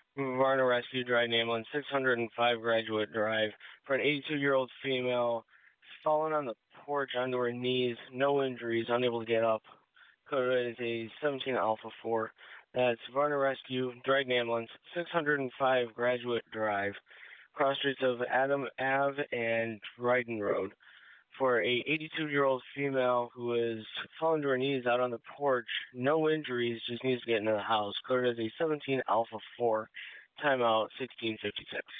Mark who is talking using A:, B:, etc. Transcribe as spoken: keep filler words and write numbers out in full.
A: Varna Rescue Drive Ambulance, six hundred five Graduate Drive, for an eighty-two-year-old female fallen on the porch onto her knees, no injuries, unable to get up. Code is a seventeen Alpha four. That's Varna Rescue Drive Ambulance, six hundred five Graduate Drive, cross streets of Adam Ave and Dryden Road, for a eighty-two-year-old female who is fallen to her knees out on the porch, no injuries, just needs to get into the house. Code is a seventeen Alpha four. Timeout sixteen fifty-six.